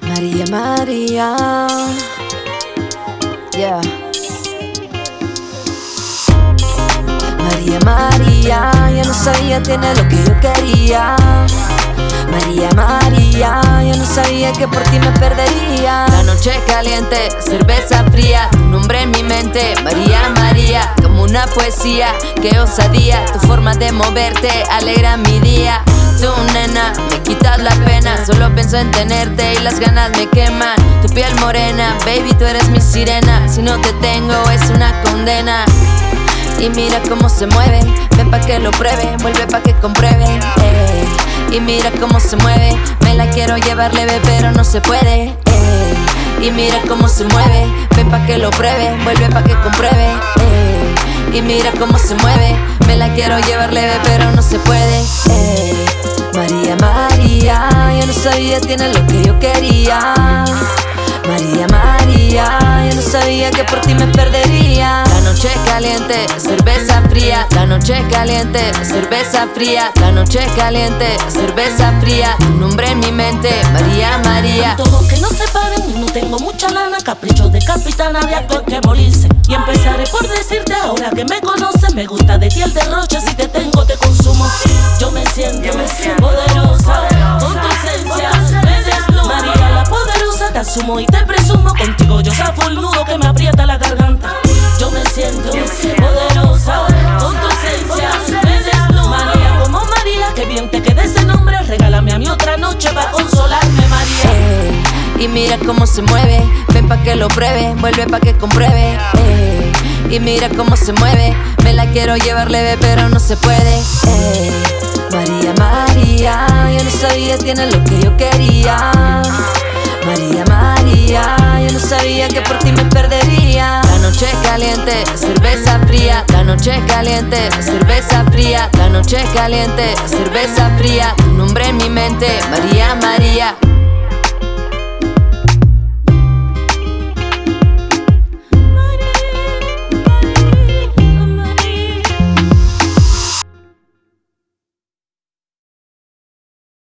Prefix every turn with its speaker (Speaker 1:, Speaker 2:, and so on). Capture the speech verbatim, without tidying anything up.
Speaker 1: María, María, yeah. María, María, yo no sabía tener lo que yo quería. María, María, yo no sabía que por ti me perdería. La noche caliente, cerveza fría, tu nombre en mi mente, María, María, como una poesía, qué osadía, tu forma de moverte alegra mi día. Tú, nena, me quitas la pena, solo pienso en tenerte y las ganas me queman. Tu piel morena, baby, tú eres mi sirena, si no te tengo es una condena. Y mira cómo se mueve, ven pa' que lo pruebe, vuelve pa' que compruebe, eh. Y mira cómo se mueve, me la quiero llevar leve pero no se puede, eh. Y mira cómo se mueve, ven pa' que lo pruebe, vuelve pa' que compruebe, eh. Y mira cómo se mueve, me la quiero llevar leve pero no se puede, eh. María, María, yo no sabía tener lo que yo quería. María, María, yo no sabía que por ti me perdería. La noche caliente, cerveza fría. La noche caliente, cerveza fría. La noche caliente, cerveza fría. Tu nombre en mi mente, María, María.
Speaker 2: Todos que no se paren, no tengo mucha lana. Caprichos de capitana, de actor que morirse. Y empezaré por decirte ahora que me conoces. Me gusta de ti el derroche, si te tengo te consumo. Yo me siento, me siento poderosa, con tu esencia me desnudo. María la poderosa, te asumo y te presumo. Contigo yo zafo el nudo que me aprieta la garganta. Yo me siento poderosa, con tu esencia me desnudo. María como María, que bien te quede ese nombre. Regálame a mí otra noche para consolarme, María.
Speaker 1: Eh, y mira cómo se mueve, ven pa' que lo pruebe, vuelve pa' que compruebe, eh. Y mira cómo se mueve, me la quiero llevar leve pero no se puede, eh. María, María, yo no sabía tener lo que yo quería. María, María, yo no sabía que por ti me perdería. La noche caliente, cerveza fría. La noche caliente, cerveza fría. La noche caliente, cerveza fría. Tu nombre en mi mente, María, María.